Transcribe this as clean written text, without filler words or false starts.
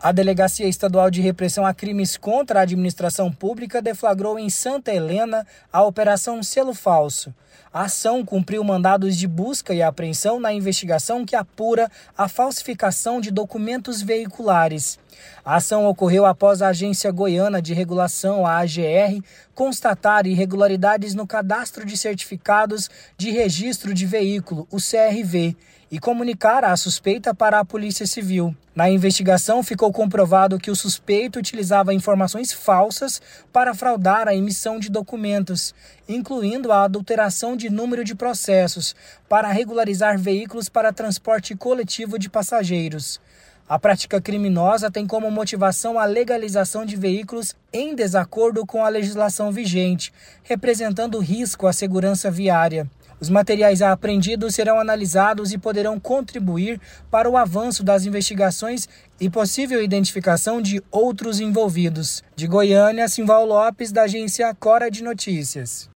A Delegacia Estadual de Repressão a Crimes contra a Administração Pública deflagrou em Santa Helena a Operação Selo Falso. A ação cumpriu mandados de busca e apreensão na investigação que apura a falsificação de documentos veiculares. A ação ocorreu após a Agência Goiana de Regulação, a AGR, constatar irregularidades no Cadastro de Certificados de Registro de Veículo, o CRV, e comunicar a suspeita para a Polícia Civil. Na investigação, ficou comprovado que o suspeito utilizava informações falsas para fraudar a emissão de documentos, incluindo a adulteração de número de processos, para regularizar veículos para transporte coletivo de passageiros. A prática criminosa tem como motivação a legalização de veículos em desacordo com a legislação vigente, representando risco à segurança viária. Os materiais apreendidos serão analisados e poderão contribuir para o avanço das investigações e possível identificação de outros envolvidos. De Goiânia, Simval Lopes, da agência Cora de Notícias.